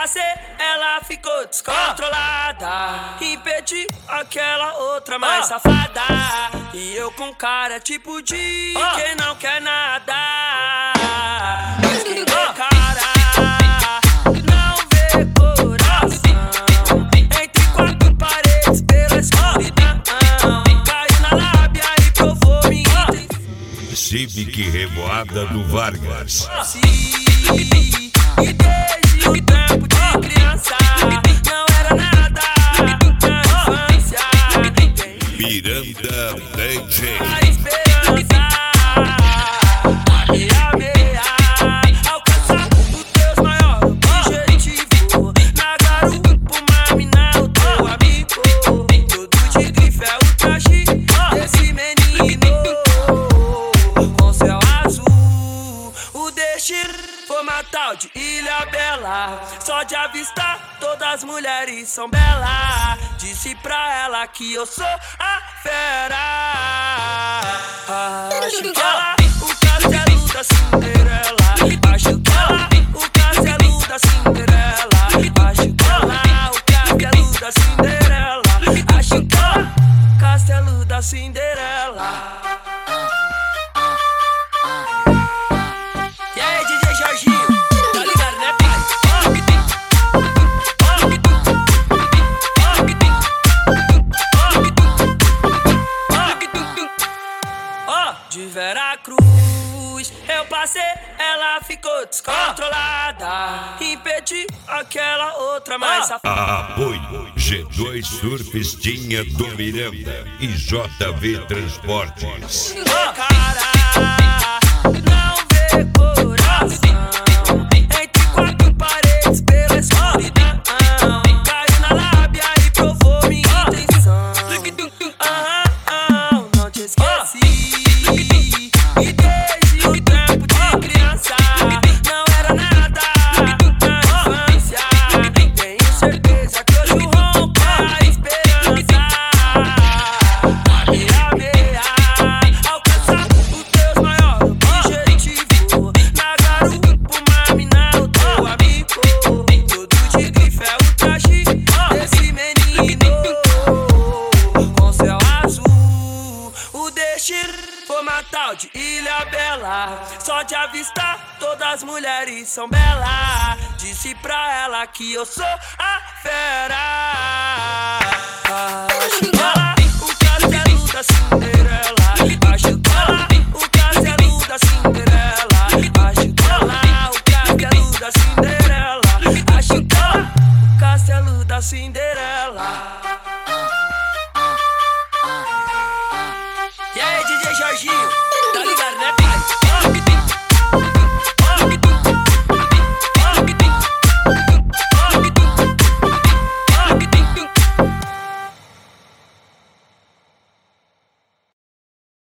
passei, ela ficou descontrolada. Impedi aquela outra mais safada. E eu com cara tipo de quem não quer nada. Mas quem vê cara não vê coração. Entre quatro paredes pela escuridão. Caiu na lábia e provou minha intenção. Civic Revoada do Vargas. E desde o tempo de criança não era nada na infância. Miranda DJ. A esperança alcançar os teus maiores objetivos. Na garupa uma mina o teu amigo. Tudo de grife é o traje desse menino. Com céu azul, o destino foi uma tal de Ilha Bela. Só de avistar todas as mulheres são belas. Disse pra ela que eu sou a fera. Acho que ela o castelo da Cinderela. Acho que ela o castelo da Cinderela. Acho que ela o castelo da Cinderela. Acho que ela o castelo da Cinderela. De Veracruz eu passei, ela ficou descontrolada. Impedi aquela outra mais safada. Apoio G2 Surfistinha do Miranda e JV Transportes. Cara não vê coração. Entre quatro paredes pela escuridão. Caiu na lábia e provou minha intenção. Não te esqueci. E desde o tempo de criança não era nada na infância. Tenho certeza que hoje rompo a esperança. Alcançar os teus maiores objetivos. Na garupa uma mina o teu amigo. Tudo de grife é o traje desse menino. Com céu azul, o destino foi uma tal de Ilha Bela. Só de avistar todas as mulheres são belas. Disse pra ela que eu sou a fera. Acho que ela o castelo da Cinderela. Acho que ela o castelo da Cinderela. Acho que ela o castelo da Cinderela. Acho que ela o castelo da Cinderela.